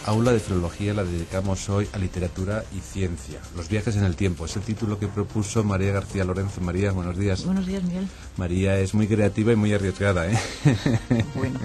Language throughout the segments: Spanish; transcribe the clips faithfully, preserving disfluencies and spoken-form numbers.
Aula de Filología la dedicamos hoy a literatura y ciencia. Los viajes en el tiempo es el título que propuso María García Lorenzo. María, buenos días. Buenos días, Miguel. María es muy creativa y muy arriesgada, ¿eh? Bueno.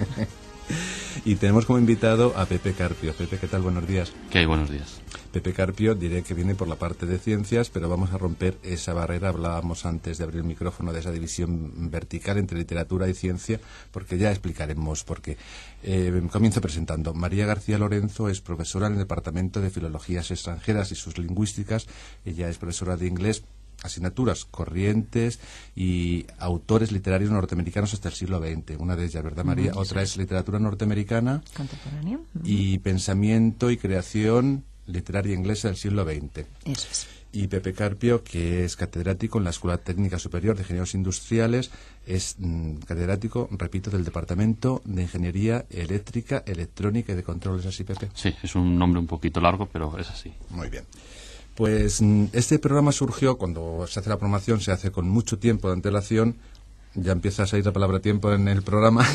Y tenemos como invitado a Pepe Carpio. Pepe, ¿qué tal? Buenos días. ¿Qué hay? Buenos días. Pepe Carpio, diré que viene por la parte de ciencias, pero vamos a romper esa barrera. Hablábamos antes de abrir el micrófono de esa división vertical entre literatura y ciencia, porque ya explicaremos por qué. Eh, comienzo presentando. María García Lorenzo es profesora en el Departamento de Filologías Extranjeras y sus Lingüísticas. Ella es profesora de inglés, asignaturas corrientes y autores literarios norteamericanos hasta el siglo veinte. Una de ellas, ¿verdad, María? Mm, Otra es literatura norteamericana contemporánea y pensamiento y creación literaria inglesa del siglo veinte. Eso es. Y Pepe Carpio, que es catedrático en la Escuela Técnica Superior de Ingenieros Industriales, es mmm, catedrático, repito, del Departamento de Ingeniería Eléctrica, Electrónica y de Control. ¿Es así, Pepe? Sí, es un nombre un poquito largo, pero es así. Muy bien. Pues este programa surgió, cuando se hace la programación, se hace con mucho tiempo de antelación. Ya empieza a salir la palabra tiempo en el programa.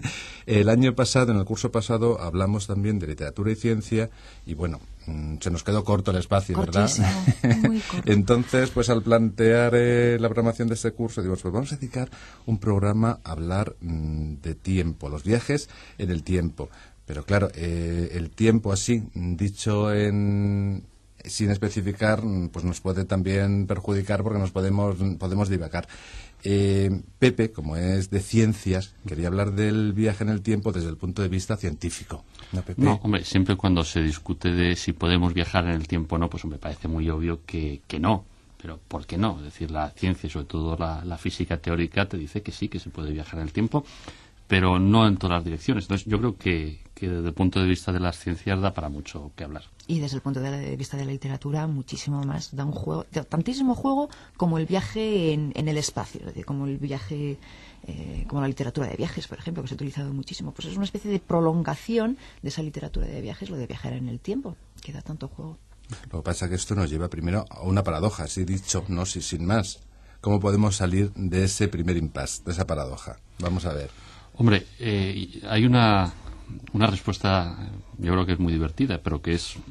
El año pasado, en el curso pasado, hablamos también de literatura y ciencia y, bueno, se nos quedó corto el espacio, Cortísimo, ¿verdad? muy corto. Entonces, pues al plantear eh, la programación de este curso, digo, pues vamos a dedicar un programa a hablar mmm, de tiempo, los viajes en el tiempo. Pero claro, eh, el tiempo así, dicho en... sin especificar, pues nos puede también perjudicar porque nos podemos podemos divagar. Eh, Pepe, como es de ciencias, quería hablar del viaje en el tiempo desde el punto de vista científico. ¿No, Pepe? No, hombre, siempre cuando se discute de si podemos viajar en el tiempo o no, pues me parece muy obvio que, que no. Pero ¿por qué no? Es decir, la ciencia y sobre todo la, la física teórica te dice que sí, que se puede viajar en el tiempo, pero no en todas las direcciones. Entonces yo creo que, que desde el punto de vista de las ciencias da para mucho que hablar. Y desde el punto de vista de la literatura, muchísimo más. Da un juego, da tantísimo juego como el viaje en, en el espacio, es decir, como el viaje, eh, como la literatura de viajes, por ejemplo, que se ha utilizado muchísimo. Pues es una especie de prolongación de esa literatura de viajes, lo de viajar en el tiempo, que da tanto juego. Lo que pasa es que esto nos lleva primero a una paradoja, así dicho, no si, sin más. ¿Cómo podemos salir de ese primer impasse, de esa paradoja? Vamos a ver. Hombre, eh, hay una... Una respuesta, yo creo que es muy divertida, pero que es,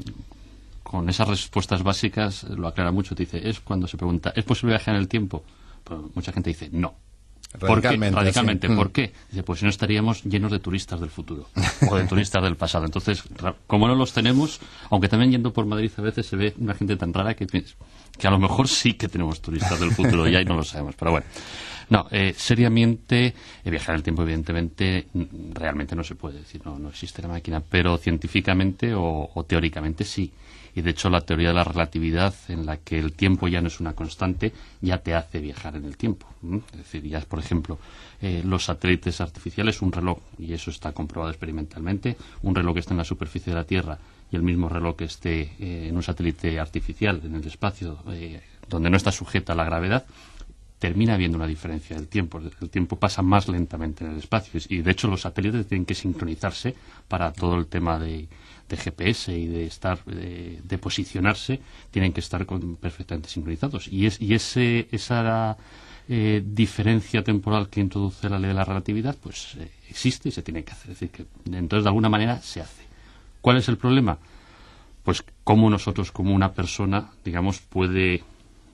con esas respuestas básicas, lo aclara mucho. Te dice, es cuando se pregunta, ¿es posible viajar en el tiempo? Pues mucha gente dice, no. Radicalmente. ¿Por qué? Radicalmente. Sí. ¿Por qué? Dice, pues si no estaríamos llenos de turistas del futuro o de turistas del pasado. Entonces, como no los tenemos, aunque también yendo por Madrid a veces se ve una gente tan rara que, que a lo mejor sí que tenemos turistas del futuro y ahí no lo sabemos. Pero bueno. No, eh, seriamente, eh, viajar en el tiempo, evidentemente, realmente no se puede decir, no, no existe la máquina, pero científicamente o, o teóricamente sí. Y de hecho, la teoría de la relatividad, en la que el tiempo ya no es una constante, ya te hace viajar en el tiempo. ¿m? Es decir, ya, por ejemplo, eh, los satélites artificiales, un reloj, y eso está comprobado experimentalmente, un reloj que esté en la superficie de la Tierra y el mismo reloj que esté eh, en un satélite artificial en el espacio, eh, donde no está sujeta a la gravedad, termina habiendo una diferencia del tiempo. El tiempo pasa más lentamente en el espacio y, de hecho, los satélites tienen que sincronizarse para todo el tema de, de G P S y de estar de, de posicionarse, tienen que estar con, perfectamente sincronizados. Y, es, y ese, esa eh, diferencia temporal que introduce la ley de la relatividad, pues eh, existe y se tiene que hacer. Es decir, que entonces, de alguna manera, se hace. ¿Cuál es el problema? Pues cómo nosotros, como una persona, digamos, puede...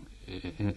Eh,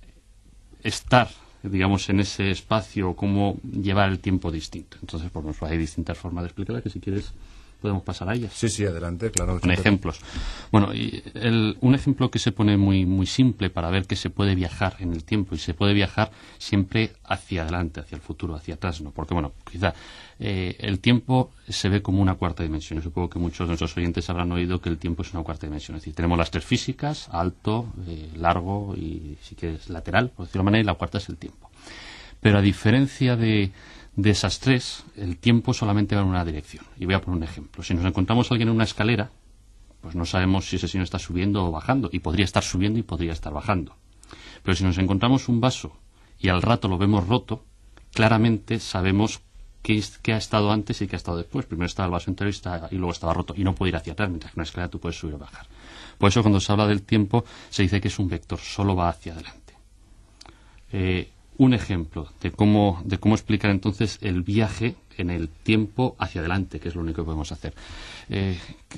estar, digamos, en ese espacio, cómo llevar el tiempo distinto. Entonces, pues, hay distintas formas de explicarla que si quieres podemos pasar a ellas. Sí, sí, adelante, claro. Con ejemplos. Bueno, y el, un ejemplo que se pone muy muy simple para ver que se puede viajar en el tiempo y se puede viajar siempre hacia adelante, hacia el futuro, hacia atrás, ¿no? Porque, bueno, quizá eh, el tiempo se ve como una cuarta dimensión. Yo supongo que muchos de nuestros oyentes habrán oído que el tiempo es una cuarta dimensión. Es decir, tenemos las tres físicas, alto, eh, largo y, si quieres, lateral, por decirlo de manera, y la cuarta es el tiempo. Pero a diferencia de, de esas tres, el tiempo solamente va en una dirección. Y voy a poner un ejemplo. Si nos encontramos a alguien en una escalera, pues no sabemos si ese señor está subiendo o bajando. Y podría estar subiendo y podría estar bajando. Pero si nos encontramos un vaso y al rato lo vemos roto, claramente sabemos qué, es, qué ha estado antes y qué ha estado después. Primero estaba el vaso entero y, está, y luego estaba roto. Y no puede ir hacia atrás, mientras que en una escalera tú puedes subir o bajar. Por eso cuando se habla del tiempo se dice que es un vector, solo va hacia adelante. Eh, un ejemplo de cómo, de cómo explicar entonces el viaje en el tiempo hacia adelante, que es lo único que podemos hacer. Eh,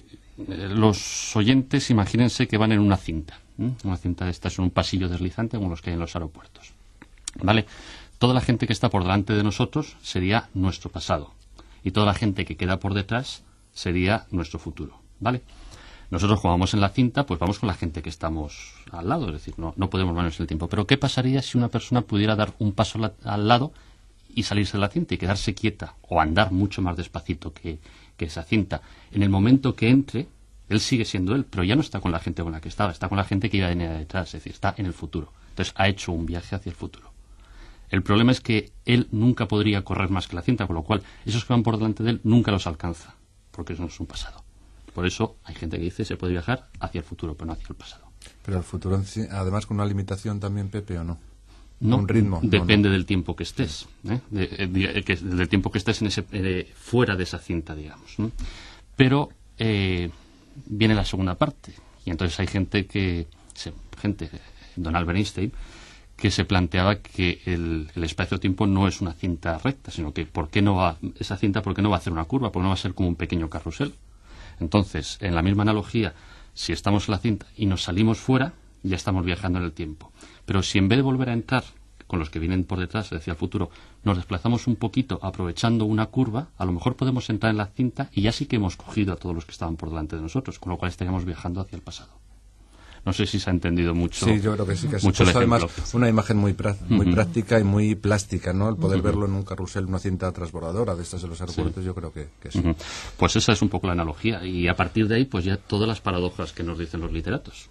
los oyentes, imagínense que van en una cinta, ¿eh? Una cinta de estas en un pasillo deslizante como los que hay en los aeropuertos. ¿Vale? Toda la gente que está por delante de nosotros sería nuestro pasado. Y toda la gente que queda por detrás sería nuestro futuro. ¿Vale? Nosotros cuando vamos en la cinta, pues vamos con la gente que estamos al lado, es decir, no, no podemos movernos en el tiempo. Pero ¿qué pasaría si una persona pudiera dar un paso la, al lado y salirse de la cinta y quedarse quieta o andar mucho más despacito que, que esa cinta? En el momento que entre, él sigue siendo él, pero ya no está con la gente con la que estaba, está con la gente que iba a venir detrás, es decir, está en el futuro. Entonces ha hecho un viaje hacia el futuro. El problema es que él nunca podría correr más que la cinta, con lo cual esos que van por delante de él nunca los alcanza, porque eso no es un pasado. Por eso hay gente que dice se puede viajar hacia el futuro, pero no hacia el pasado. Pero el futuro, además, con una limitación también, Pepe, ¿o no? No, un ritmo. Depende no, no. del tiempo que estés, ¿eh? de, de, que, del tiempo que estés en ese, eh, fuera de esa cinta, digamos, ¿no? Pero eh, viene la segunda parte, y entonces hay gente que, se, gente, don Albert Einstein, que se planteaba que el, el espacio-tiempo no es una cinta recta, sino que ¿por qué no va, esa cinta por qué no va a hacer una curva? ¿Por qué no va a ser como un pequeño carrusel? Entonces, en la misma analogía, si estamos en la cinta y nos salimos fuera, ya estamos viajando en el tiempo. Pero si en vez de volver a entrar con los que vienen por detrás, hacia el futuro, nos desplazamos un poquito aprovechando una curva, a lo mejor podemos entrar en la cinta y ya sí que hemos cogido a todos los que estaban por delante de nosotros, con lo cual estaríamos viajando hacia el pasado. No sé si se ha entendido mucho. Sí, yo creo que sí, que mucho es además una imagen muy, pra muy uh-huh. práctica y muy plástica, ¿no? El poder uh-huh. verlo en un carrusel, una cinta transbordadora de estas de los aeropuertos, sí. yo creo que, que sí. Uh-huh. Pues esa es un poco la analogía, y a partir de ahí, pues ya todas las paradojas que nos dicen los literatos.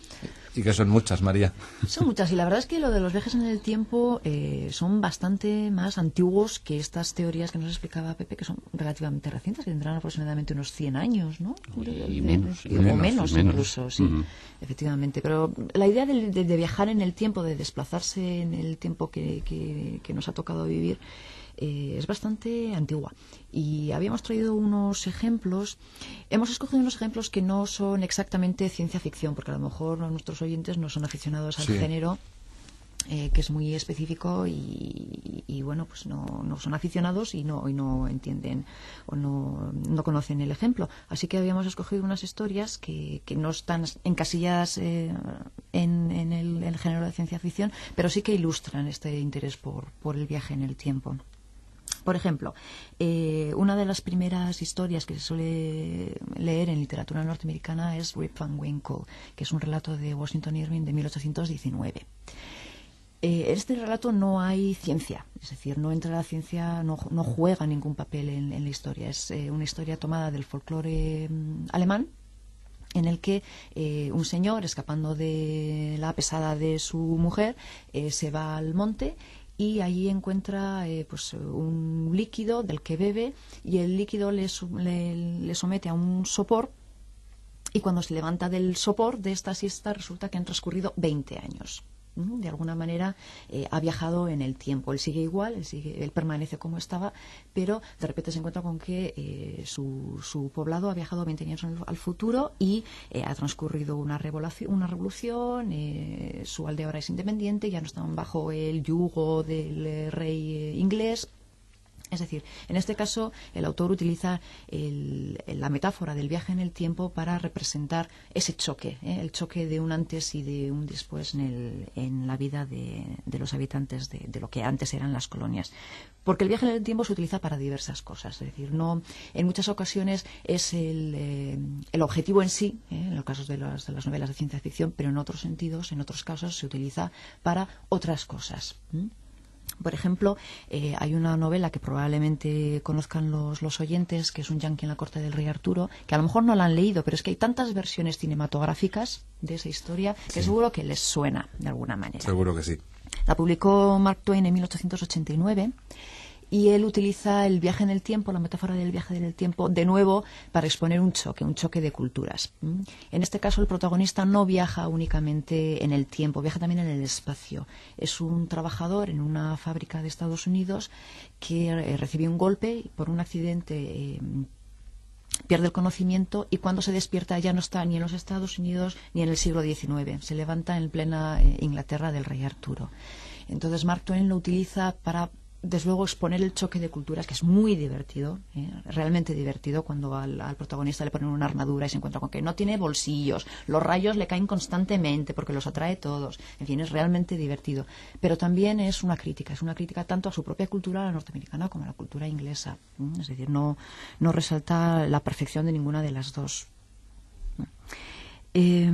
Y que son muchas, María. Son muchas, y la verdad es que lo de los viajes en el tiempo eh, son bastante más antiguos que estas teorías que nos explicaba Pepe, que son relativamente recientes, que tendrán aproximadamente unos cien años, ¿no? Y, y menos. Y, o menos, menos incluso, sí, uh-huh. efectivamente. Pero la idea de, de, de viajar en el tiempo, de desplazarse en el tiempo que, que, que nos ha tocado vivir, Eh, es bastante antigua, y habíamos traído unos ejemplos. Hemos escogido unos ejemplos que no son exactamente ciencia ficción, porque a lo mejor nuestros oyentes no son aficionados al sí. género, eh, que es muy específico, y, y bueno, pues no, no son aficionados y no, y no entienden o no, no conocen el ejemplo. Así que habíamos escogido unas historias que, que no están encasilladas eh, en, en, el, en el género de ciencia ficción, pero sí que ilustran este interés por, por el viaje en el tiempo. Por ejemplo, eh, una de las primeras historias que se suele leer en literatura norteamericana es Rip Van Winkle, que es un relato de Washington Irving de mil ochocientos diecinueve. Eh, en este relato no hay ciencia, es decir, no entra la ciencia, no, no juega ningún papel en, en la historia. Es eh, una historia tomada del folclore mm, alemán, en el que eh, un señor, escapando de la pesada de su mujer, eh, se va al monte y allí encuentra eh, pues un líquido del que bebe, y el líquido le, le, le somete a un sopor, y cuando se levanta del sopor de esta siesta resulta que han transcurrido veinte años. De alguna manera eh, ha viajado en el tiempo. Él sigue igual, él, sigue, él permanece como estaba, pero de repente se encuentra con que eh, su, su poblado ha viajado veinte años al futuro, y eh, ha transcurrido una revolución, una revolución eh, su aldea ahora es independiente, ya no están bajo el yugo del eh, rey eh, inglés. Es decir, en este caso el autor utiliza el, la metáfora del viaje en el tiempo para representar ese choque, ¿eh? el choque de un antes y de un después en, el, en la vida de, de los habitantes de, de lo que antes eran las colonias. Porque el viaje en el tiempo se utiliza para diversas cosas, es decir, no, en muchas ocasiones es el, eh, el objetivo en sí, ¿eh? en los casos de las, de las novelas de ciencia ficción, pero en otros sentidos, en otros casos, se utiliza para otras cosas. ¿eh? Por ejemplo, eh, hay una novela que probablemente conozcan los, los oyentes, que es Un yanqui en la corte del rey Arturo, que a lo mejor no la han leído, pero es que hay tantas versiones cinematográficas de esa historia que sí. seguro que les suena de alguna manera. Seguro que sí. La publicó Mark Twain en mil ochocientos ochenta y nueve, y él utiliza el viaje en el tiempo, la metáfora del viaje en el tiempo, de nuevo para exponer un choque, un choque de culturas. En este caso, el protagonista no viaja únicamente en el tiempo, viaja también en el espacio. Es un trabajador en una fábrica de Estados Unidos que eh, recibe un golpe por un accidente. Eh, pierde el conocimiento, y cuando se despierta ya no está ni en los Estados Unidos ni en el siglo diecinueve. Se levanta en plena eh, Inglaterra del rey Arturo. Entonces Mark Twain lo utiliza para desde luego, exponer el choque de culturas, que es muy divertido, ¿eh? realmente divertido, cuando al, al protagonista le ponen una armadura y se encuentra con que no tiene bolsillos, los rayos le caen constantemente porque los atrae todos. En fin, es realmente divertido. Pero también es una crítica, es una crítica tanto a su propia cultura, la norteamericana, como a la cultura inglesa. ¿eh? Es decir, no, no resalta la perfección de ninguna de las dos. Eh,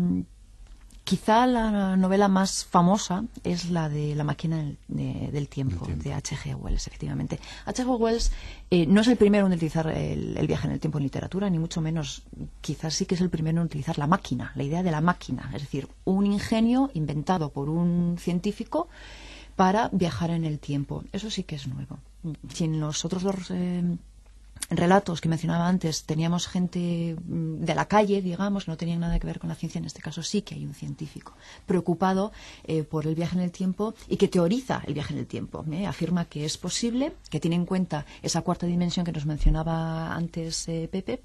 Quizá la novela más famosa es la de La máquina del, de, del tiempo, tiempo, de H G Wells, efectivamente. H G Wells eh, no es el primero en utilizar el, el viaje en el tiempo en literatura, ni mucho menos. Quizás sí que es el primero en utilizar la máquina, la idea de la máquina, es decir, un ingenio inventado por un científico para viajar en el tiempo. Eso sí que es nuevo. Si en los otros dos eh, relatos que mencionaba antes teníamos gente de la calle, digamos, que no tenían nada que ver con la ciencia, en este caso sí que hay un científico preocupado eh, por el viaje en el tiempo y que teoriza el viaje en el tiempo. ¿eh? Afirma que es posible, que tiene en cuenta esa cuarta dimensión que nos mencionaba antes eh, Pepe,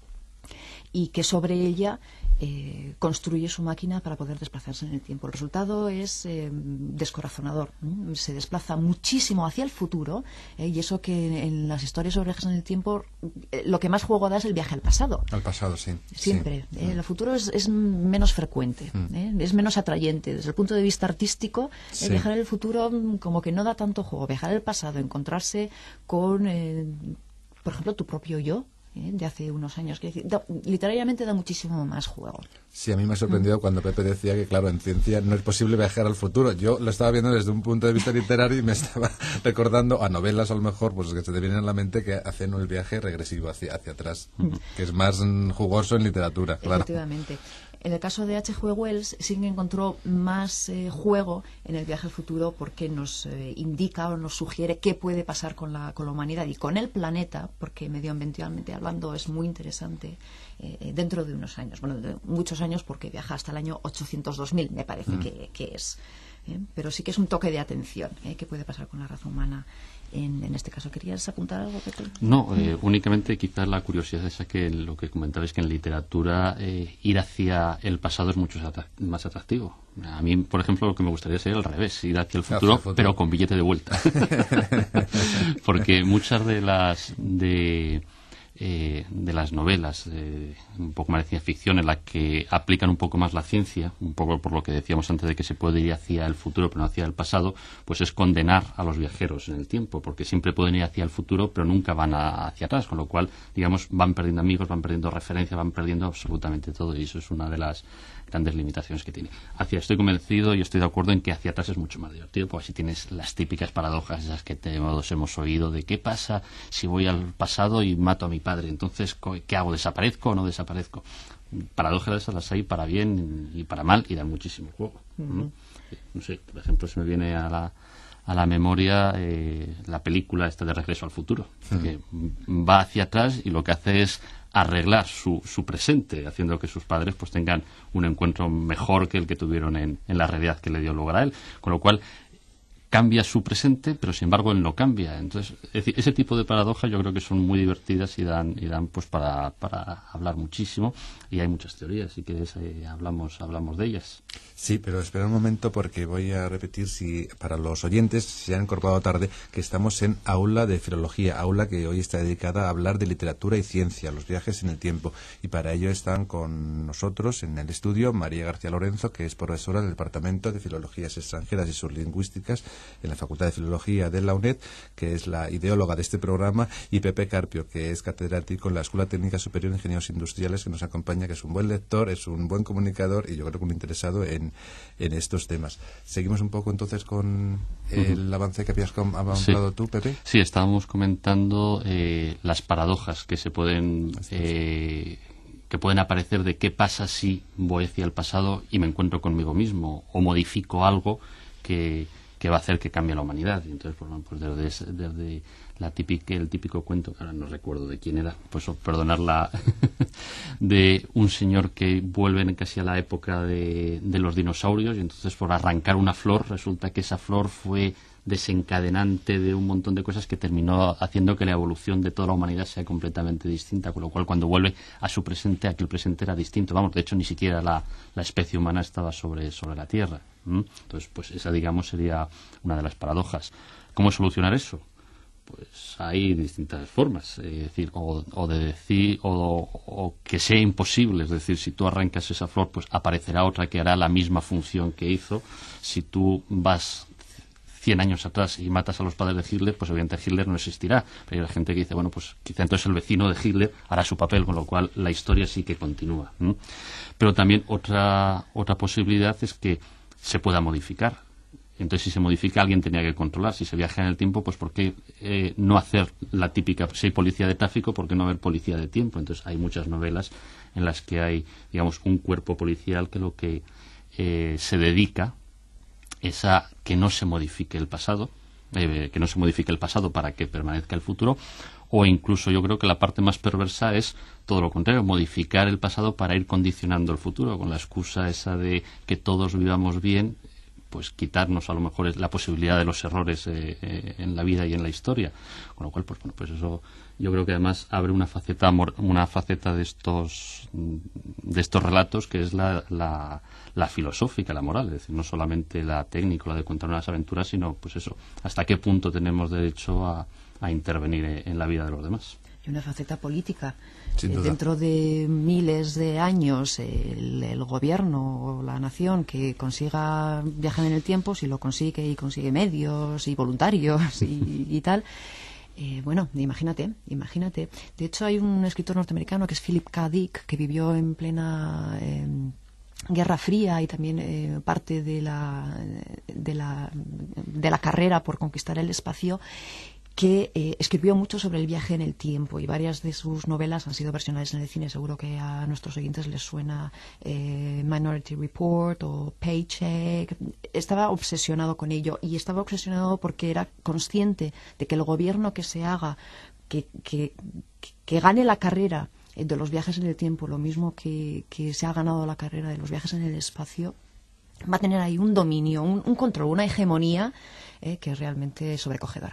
y que sobre ella eh, construye su máquina para poder desplazarse en el tiempo. El resultado es eh, descorazonador. ¿eh? Se desplaza muchísimo hacia el futuro eh, y eso que en las historias sobre viajes en el tiempo eh, lo que más juego da es el viaje al pasado. Al pasado, sí. Siempre. Sí. Eh, el futuro es, es menos frecuente, mm. ¿eh? es menos atrayente. Desde el punto de vista artístico, sí. eh, viajar en el futuro como que no da tanto juego. Viajar al pasado, encontrarse con, eh, por ejemplo, tu propio yo, ¿eh? de hace unos años. Que da, literariamente da muchísimo más juego. Sí, a mí me ha sorprendido mm. cuando Pepe decía que, claro, en ciencia no es posible viajar al futuro. Yo lo estaba viendo desde un punto de vista literario y me estaba recordando a novelas, a lo mejor, pues que se te vienen a la mente que hacen el viaje regresivo hacia, hacia atrás, mm. que es más mm, jugoso en literatura, claro. Efectivamente. En el caso de H G Wells sí que encontró más eh, juego en el viaje al futuro porque nos eh, indica o nos sugiere qué puede pasar con la, con la humanidad y con el planeta, porque medioambientalmente hablando es muy interesante eh, dentro de unos años, bueno, de muchos años porque viaja hasta el año ochocientos dos mil, me parece mm. que, que es. ¿eh? Pero sí que es un toque de atención, ¿eh? qué puede pasar con la raza humana. En, en este caso, ¿querías apuntar algo, Pepe? No, eh, únicamente quizás la curiosidad esa que lo que comentabais que en literatura eh, ir hacia el pasado es mucho más atractivo. A mí, por ejemplo, lo que me gustaría sería al revés, ir hacia el futuro, hacia el futuro. Pero con billete de vuelta. Porque muchas de las de eh, de las novelas eh, un poco más de ciencia ficción en la que aplican un poco más la ciencia, un poco por lo que decíamos antes de que se puede ir hacia el futuro pero no hacia el pasado, pues es condenar a los viajeros en el tiempo, porque siempre pueden ir hacia el futuro pero nunca van a, hacia atrás, con lo cual, digamos, van perdiendo amigos, van perdiendo referencias, van perdiendo absolutamente todo, y eso es una de las grandes limitaciones que tiene. Hacia, estoy convencido y estoy de acuerdo en que hacia atrás es mucho más divertido, porque si tienes las típicas paradojas esas que todos hemos oído de qué pasa si voy al pasado y mato a mi padre, entonces ¿qué hago? ¿Desaparezco o no desaparezco? Paradojas esas las hay para bien y para mal y dan muchísimo juego. Uh-huh. ¿no? no sé, por ejemplo, se me viene a la a la memoria eh, la película esta de Regreso al Futuro, uh-huh. que va hacia atrás y lo que hace es arreglar su, su presente, haciendo que sus padres pues tengan un encuentro mejor que el que tuvieron en, en la realidad que le dio lugar a él, con lo cual cambia su presente, pero sin embargo él no cambia. Entonces, es decir, ese tipo de paradojas yo creo que son muy divertidas y dan, y dan pues para, para hablar muchísimo, y hay muchas teorías, y que eh, hablamos, hablamos de ellas. Sí, pero espera un momento porque voy a repetir, si para los oyentes se han incorporado tarde, que estamos en Aula de Filología, aula que hoy está dedicada a hablar de literatura y ciencia, los viajes en el tiempo, y para ello están con nosotros en el estudio María García Lorenzo, que es profesora del Departamento de Filologías Extranjeras y Sublingüísticas en la Facultad de Filología de la UNED, que es la ideóloga de este programa, y Pepe Carpio, que es catedrático en la Escuela Técnica Superior de Ingenieros Industriales, que nos acompaña, que es un buen lector, es un buen comunicador y yo creo que un interesado en, en estos temas. Seguimos un poco entonces con el uh-huh. avance que habías avanzado sí. tú, Pepe. Sí, estábamos comentando eh, las paradojas que se pueden eh, que pueden aparecer de qué pasa si voy hacia el pasado y me encuentro conmigo mismo o modifico algo que que va a hacer que cambie la humanidad. Y entonces, pues, pues desde, desde la típica, el típico cuento, que ahora no recuerdo de quién era, pues perdonarla, de un señor que vuelve casi a la época de, de los dinosaurios, y entonces por arrancar una flor, resulta que esa flor fue desencadenante de un montón de cosas que terminó haciendo que la evolución de toda la humanidad sea completamente distinta, con lo cual cuando vuelve a su presente, aquel presente era distinto. Vamos, de hecho ni siquiera la, la especie humana estaba sobre, sobre la Tierra. ¿Mm? Entonces, pues esa, digamos, sería una de las paradojas. ¿cómo solucionar eso? Pues hay distintas formas, es decir, o, o de decir, o, o que sea imposible, es decir, si tú arrancas esa flor, pues aparecerá otra que hará la misma función que hizo. Si tú vas cien años atrás y matas a los padres de Hitler, pues obviamente Hitler no existirá. Pero hay gente que dice, bueno, pues quizá entonces el vecino de Hitler hará su papel, con lo cual la historia sí que continúa. ¿Mm? Pero también otra, otra posibilidad es que se pueda modificar. Entonces, si se modifica, alguien tenía que controlar. Si se viaja en el tiempo, pues ¿por qué eh, no hacer la típica? Si hay policía de tráfico, ¿por qué no haber policía de tiempo? Entonces, hay muchas novelas en las que hay, digamos, un cuerpo policial que lo que eh, se dedica es a que no se modifique el pasado, eh, que no se modifique el pasado para que permanezca el futuro, o incluso yo creo que la parte más perversa es todo lo contrario, modificar el pasado para ir condicionando el futuro, con la excusa esa de que todos vivamos bien, pues quitarnos a lo mejor la posibilidad de los errores eh, eh, en la vida y en la historia, con lo cual pues bueno, pues eso yo creo que además abre una faceta una faceta de estos de estos relatos que es la, la, la filosófica, la moral, es decir, no solamente la técnica, la de contar unas aventuras, sino pues eso, hasta qué punto tenemos derecho a, a intervenir en la vida de los demás. Y una faceta política. Eh, dentro de miles de años el, el gobierno o la nación que consiga viajar en el tiempo, si lo consigue y consigue medios y voluntarios y, y tal, eh, bueno, imagínate, imagínate. De hecho hay un escritor norteamericano que es Philip K. Dick, que vivió en plena eh, Guerra Fría y también eh, parte de la, de la de la carrera por conquistar el espacio, que eh, escribió mucho sobre el viaje en el tiempo y varias de sus novelas han sido versionadas en el cine. Seguro que a nuestros oyentes les suena eh, Minority Report o Paycheck. Estaba obsesionado con ello y estaba obsesionado porque era consciente de que el gobierno que se haga, que, que, que gane la carrera de los viajes en el tiempo, lo mismo que, que se ha ganado la carrera de los viajes en el espacio, va a tener ahí un dominio, un, un control, una hegemonía eh, que es realmente sobrecogedora.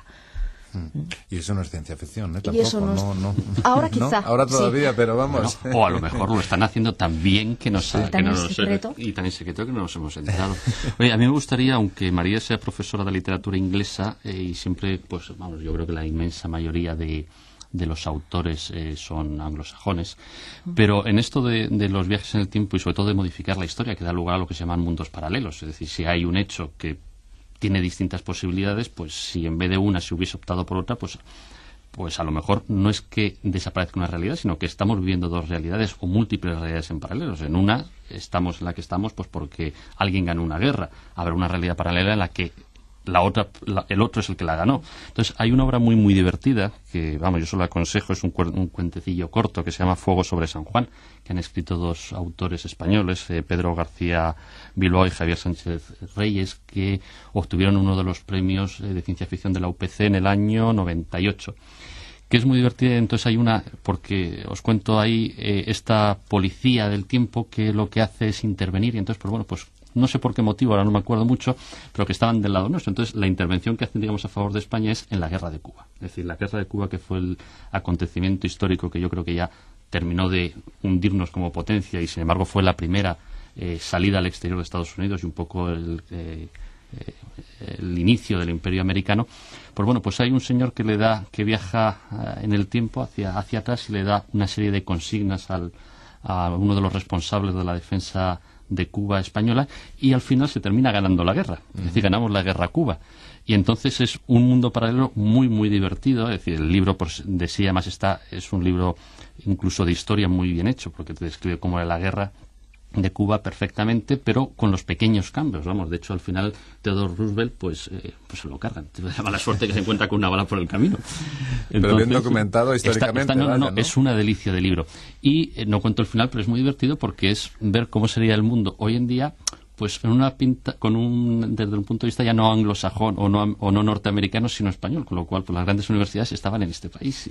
Y eso no es ciencia ficción, ¿eh? Tampoco, y eso no, es... no, no. Ahora quizá. ¿No? Ahora todavía, sí. Pero vamos. Bueno, o a lo mejor lo están haciendo tan bien que nos sí. ha, que no nos secreto. y tan en secreto que no nos hemos enterado. Oye, a mí me gustaría, aunque María sea profesora de literatura inglesa eh, y siempre, pues vamos, yo creo que la inmensa mayoría de de los autores eh, son anglosajones, pero en esto de, de los viajes en el tiempo y sobre todo de modificar la historia, que da lugar a lo que se llaman mundos paralelos, es decir, si hay un hecho que tiene distintas posibilidades, pues si en vez de una se hubiese optado por otra, pues pues a lo mejor no es que desaparezca una realidad, sino que estamos viviendo dos realidades o múltiples realidades en paralelos. En una estamos en la que estamos pues porque alguien ganó una guerra. Habrá una realidad paralela en la que la otra, la, el otro es el que la ganó. Entonces hay una obra muy muy divertida que, vamos, yo solo aconsejo, es un, un cuentecillo corto que se llama Fuego sobre San Juan, que han escrito dos autores españoles, eh, Pedro García Bilbao y Javier Sánchez Reyes, que obtuvieron uno de los premios eh, de ciencia ficción de la U P C en el año noventa y ocho. Que es muy divertida. Entonces hay una, porque os cuento ahí eh, esta policía del tiempo que lo que hace es intervenir y entonces pues bueno, pues no sé por qué motivo, ahora no me acuerdo mucho, pero que estaban del lado nuestro. Entonces la intervención que hacen, digamos, a favor de España es en la guerra de Cuba. Es decir, la guerra de Cuba, que fue el acontecimiento histórico que yo creo que ya terminó de hundirnos como potencia y sin embargo fue la primera eh, salida al exterior de Estados Unidos y un poco el eh, Eh, el inicio del Imperio Americano. Pues bueno, pues hay un señor que le da, que viaja uh, en el tiempo hacia, hacia atrás y le da una serie de consignas al, a uno de los responsables de la defensa de Cuba española y al final se termina ganando la guerra. Uh-huh. Es decir, ganamos la guerra a Cuba. Y entonces es un mundo paralelo muy, muy divertido. Es decir, el libro por de sí además está, es un libro incluso de historia muy bien hecho porque te describe cómo era la guerra de Cuba perfectamente, pero con los pequeños cambios, vamos. De hecho, al final Theodore Roosevelt, pues, eh, pues se lo cargan. Tiene la mala suerte que se encuentra con una bala por el camino. Entonces, pero bien documentado históricamente. Está, está, no, no, vaya, no, ¿no? Es una delicia de libro. Y eh, no cuento el final, pero es muy divertido porque es ver cómo sería el mundo hoy en día, pues en una pinta, con un, desde un punto de vista ya no anglosajón o no, o no norteamericano, sino español, con lo cual pues las grandes universidades estaban en este país.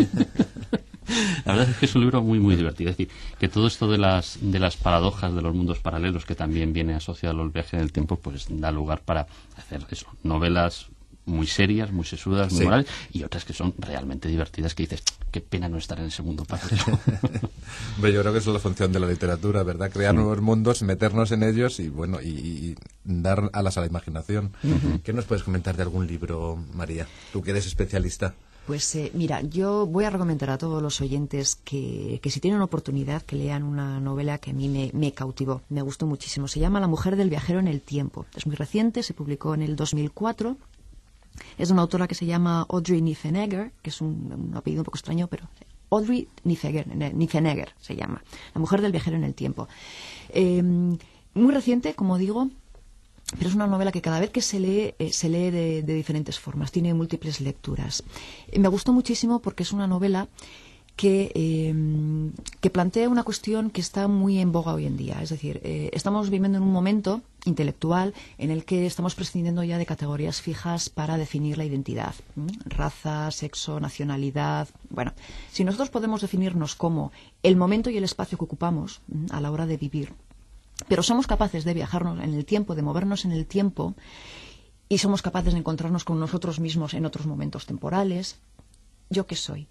La verdad es que es un libro muy muy divertido. Es decir, que todo esto de las de las paradojas de los mundos paralelos que también viene asociado a los viajes en el tiempo, pues da lugar para hacer eso, novelas muy serias, muy sesudas, muy Sí. morales, y otras que son realmente divertidas, que dices, qué pena no estar en ese mundo paralelo. Hombre, yo creo que esa es la función de la literatura, ¿verdad? Crear Sí. nuevos mundos, meternos en ellos y, bueno, y, y dar alas a la imaginación. Uh-huh. ¿Qué nos puedes comentar de algún libro, María? Tú que eres especialista. Pues eh, mira, yo voy a recomendar a todos los oyentes que, que si tienen oportunidad que lean una novela que a mí me, me cautivó, me gustó muchísimo. Se llama La mujer del viajero en el tiempo. Es muy reciente, se publicó en el dos mil cuatro. Es de una autora que se llama Audrey Niffenegger, que es un, un apellido un poco extraño, pero Audrey Niffenegger, Niffenegger se llama. La mujer del viajero en el tiempo. Eh, muy reciente, como digo. Pero es una novela que cada vez que se lee, eh, se lee de, de diferentes formas, tiene múltiples lecturas. Eh, me gustó muchísimo porque es una novela que, eh, que plantea una cuestión que está muy en boga hoy en día. Es decir, eh, estamos viviendo en un momento intelectual en el que estamos prescindiendo ya de categorías fijas para definir la identidad. ¿Mm? Raza, sexo, nacionalidad. Bueno, si nosotros podemos definirnos como el momento y el espacio que ocupamos ¿m? a la hora de vivir, pero somos capaces de viajarnos en el tiempo, de movernos en el tiempo, y somos capaces de encontrarnos con nosotros mismos en otros momentos temporales. ¿Yo qué soy?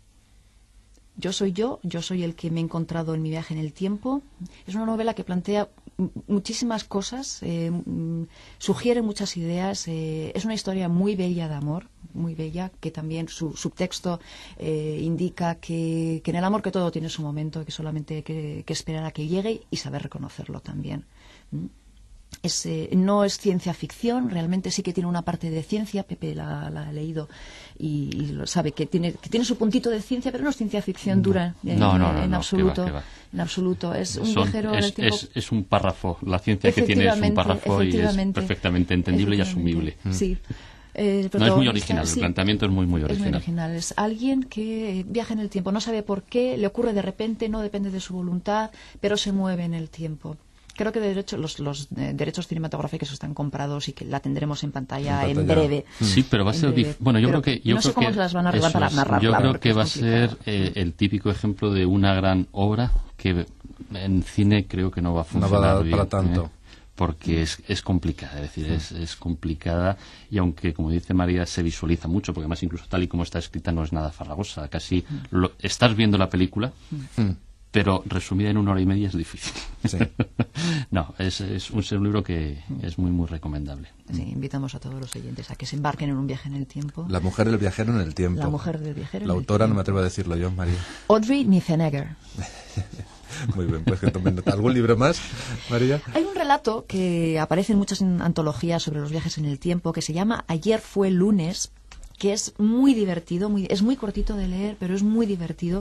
Yo soy yo, yo soy el que me he encontrado en mi viaje en el tiempo. Es una novela que plantea muchísimas cosas, eh, sugiere muchas ideas. Eh, es una historia muy bella de amor, muy bella, que también su subtexto eh, indica que, que en el amor que todo tiene su momento, que solamente hay que, que esperar a que llegue y saber reconocerlo también. ¿Mm? Es, eh, no es ciencia ficción, realmente sí que tiene una parte de ciencia. Pepe la, la ha leído y, y lo sabe que tiene, que tiene su puntito de ciencia, pero no es ciencia ficción dura en, no, no, no, en no, absoluto. que va, que va. En absoluto. Es un Son, viajero es, en el tiempo. Es, es un párrafo. La ciencia que tiene es un párrafo y es perfectamente entendible y asumible. Sí. Eh, no es muy original, sí, el planteamiento es muy, muy original. Es muy original. Es alguien que viaja en el tiempo, no sabe por qué, le ocurre de repente, no depende de su voluntad, pero se mueve en el tiempo. Creo que de derecho, los, los eh, derechos cinematográficos están comprados y que la tendremos en pantalla en, pantalla. en breve. Sí, pero va a ser dif- bueno, yo pero creo que yo no sé creo cómo que se las van a arreglar para es, narrarla. Yo creo que va a complicado. ser eh, el típico ejemplo de una gran obra que en cine creo que no va a funcionar no va a dar bien, para tanto. ¿eh? Porque es, es complicada, es decir, es, es complicada y aunque, como dice María, se visualiza mucho, porque además incluso tal y como está escrita no es nada farragosa, casi lo, estás viendo la película, mm. pero resumida en una hora y media es difícil. Sí. No, es, es un, es un libro que es muy, muy recomendable. Sí, invitamos a todos los oyentes a que se embarquen en un viaje en el tiempo. La mujer del viajero en el tiempo. La mujer del viajero La en autora, el no me atrevo a decirlo yo, María. Audrey Niffenegger. Muy bien, pues que tomen nota. ¿Algún libro más, María? Hay un relato que aparece en muchas antologías sobre los viajes en el tiempo que se llama Ayer fue lunes, que es muy divertido, muy, es muy cortito de leer, pero es muy divertido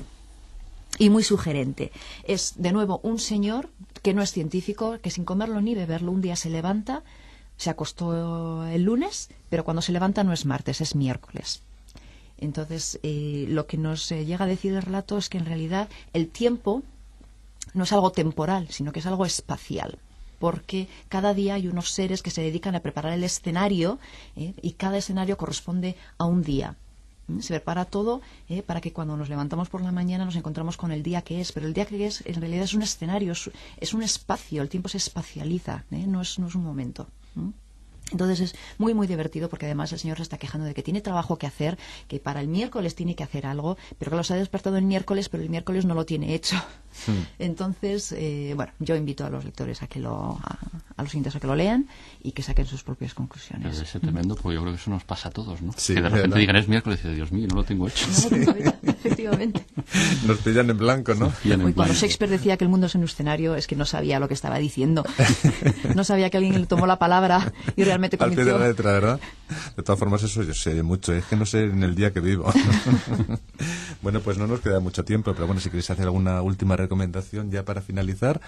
y muy sugerente. Es, de nuevo, un señor que no es científico, que sin comerlo ni beberlo un día se levanta, se acostó el lunes, pero cuando se levanta no es martes, es miércoles. Entonces, eh, lo que nos eh, llega a decir el relato es que en realidad el tiempo no es algo temporal, sino que es algo espacial, porque cada día hay unos seres que se dedican a preparar el escenario ¿eh? y cada escenario corresponde a un día. ¿eh? Se prepara todo ¿eh? para que cuando nos levantamos por la mañana nos encontramos con el día que es, pero el día que es en realidad es un escenario, es, es un espacio, el tiempo se espacializa, ¿eh? no, es, no es un momento. ¿eh? Entonces es muy, muy divertido porque además el señor se está quejando de que tiene trabajo que hacer, que para el miércoles tiene que hacer algo, pero que los ha despertado el miércoles, pero el miércoles no lo tiene hecho. Sí. Entonces, eh, bueno, yo invito a los lectores a que lo, a, a los siguientes a que lo lean y que saquen sus propias conclusiones. Debe ser tremendo, porque yo creo que eso nos pasa a todos, ¿no? Sí, que de repente ¿verdad? digan es miércoles y Dios mío, no lo tengo hecho. No lo tengo hecho, efectivamente. Nos pillan en blanco, ¿no? En Hoy, blanco. cuando Shakespeare decía que el mundo es un escenario, es que no sabía lo que estaba diciendo. No sabía que alguien le tomó la palabra y realmente Al pie de convirtió... la letra, ¿verdad? De todas formas, eso yo sé mucho, es que no sé en el día que vivo. Bueno, pues no nos queda mucho tiempo, pero bueno, si queréis hacer alguna última recomendación ya para finalizar.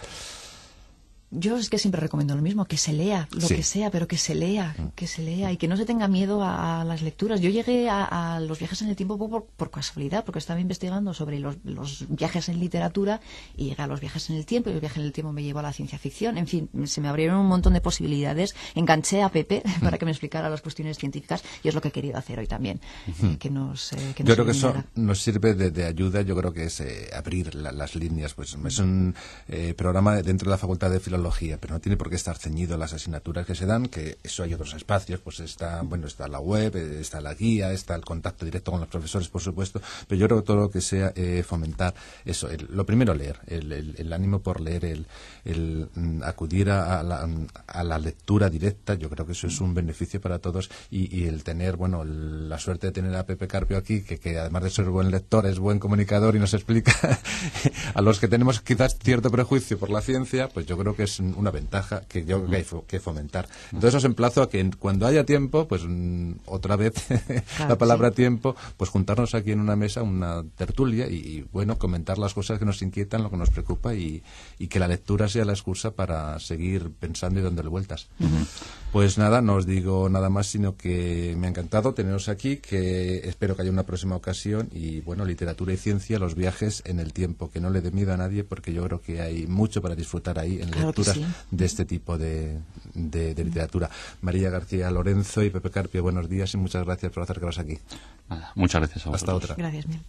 Yo es que siempre recomiendo lo mismo, que se lea, lo Sí. que sea, pero que se lea, que se lea y que no se tenga miedo a, a las lecturas. Yo llegué a, a los viajes en el tiempo por, por casualidad, porque estaba investigando sobre los, los viajes en literatura y llegué a los viajes en el tiempo y el viaje en el tiempo me llevó a la ciencia ficción. En fin, se me abrieron un montón de posibilidades. Enganché a Pepe para que me explicara las cuestiones científicas y es lo que he querido hacer hoy también. Eh, que nos, eh, que nos Yo creo que eso iluminara. nos sirve de, de ayuda, yo creo que es eh, abrir la, las líneas. Pues es un eh, programa dentro de la Facultad de Filología filología, pero no tiene por qué estar ceñido a las asignaturas que se dan, que eso hay otros espacios, pues está, bueno, está la web, está la guía, está el contacto directo con los profesores, por supuesto, pero yo creo que todo lo que sea eh, fomentar eso, el, lo primero leer, el, el, el ánimo por leer, el, el mm, acudir a, a, la, a la lectura directa, yo creo que eso es un beneficio para todos, y, y el tener, bueno, el, la suerte de tener a Pepe Carpio aquí, que, que además de ser buen lector, es buen comunicador y nos explica a los que tenemos quizás cierto prejuicio por la ciencia, pues yo creo que es una ventaja que yo creo que hay fo- que fomentar. Entonces os emplazo a que en- cuando haya tiempo, pues mm, otra vez Claro, la palabra sí. tiempo, pues juntarnos aquí en una mesa, una tertulia y, y, bueno, comentar las cosas que nos inquietan, lo que nos preocupa y, y que la lectura sea la excusa para seguir pensando y dándole vueltas. Uh-huh. Pues nada, no os digo nada más, sino que me ha encantado teneros aquí, que espero que haya una próxima ocasión y bueno, literatura y ciencia, los viajes en el tiempo, que no le dé miedo a nadie porque yo creo que hay mucho para disfrutar ahí en Claro que lecturas sí. de este tipo de, de, de literatura. María García Lorenzo y Pepe Carpio, buenos días y muchas gracias por acercaros aquí. Nada, muchas gracias a vosotros. Hasta otra. Gracias, Miguel.